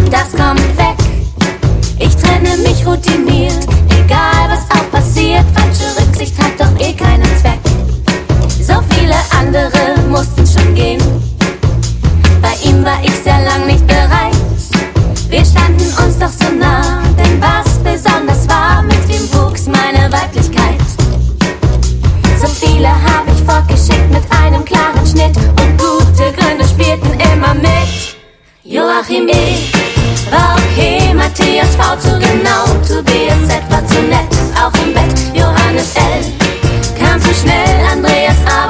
das kommt weg. Ich trenne mich routiniert, egal was auch passiert. Falsche Rücksicht hat doch eh keinen Zweck. So viele andere mussten schon gehen, bei ihm war ich sehr lang nicht bereit. Wir standen uns doch so nah, denn was besonders war, mit ihm wuchs meine Weiblichkeit. So viele habe ich fortgeschickt mit einem klaren Schnitt und gute Gründe spielten immer mit. Joachim E. war okay, Matthias V. zu genau, Tobias Z. war zu nett, auch im Bett. Johannes L. kam zu schnell, Andreas A.